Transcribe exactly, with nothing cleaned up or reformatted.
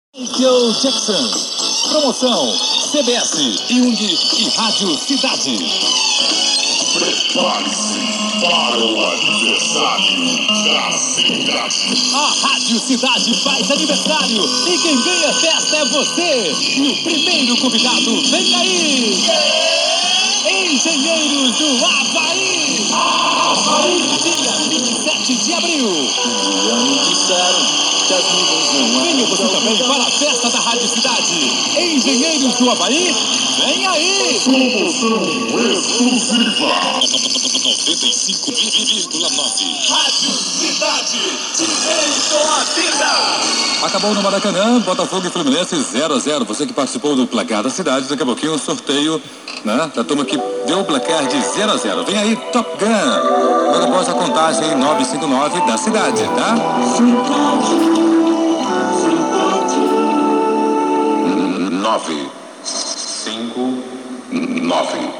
Michael Jackson. Promoção C B S, Hyundai e Rádio Cidade. Prepare-se para o aniversário da cidade. A Rádio Cidade faz aniversário e quem ganha festa é você. E o primeiro convidado vem aí. Engenheiros do Havaí. Havaí. Dia vinte e sete de abril. Já me disseram que as nuvens não Venha você também para a festa da Rádio Cidade. Engenheiros do Havaí, vem aí. Promoção exclusiva. noventa e cinco vírgula nove. Rádio Cidade. Em a vida. Acabou no Maracanã, Botafogo e Fluminense zero a zero. Você que participou do placar da cidade, daqui a pouquinho o sorteio, né, da turma que deu o placar de zero a zero. Vem aí, Top Gun. Logo após a contagem nove cinco nove da cidade, tá? Cidade. Nove. Cinco. Nove.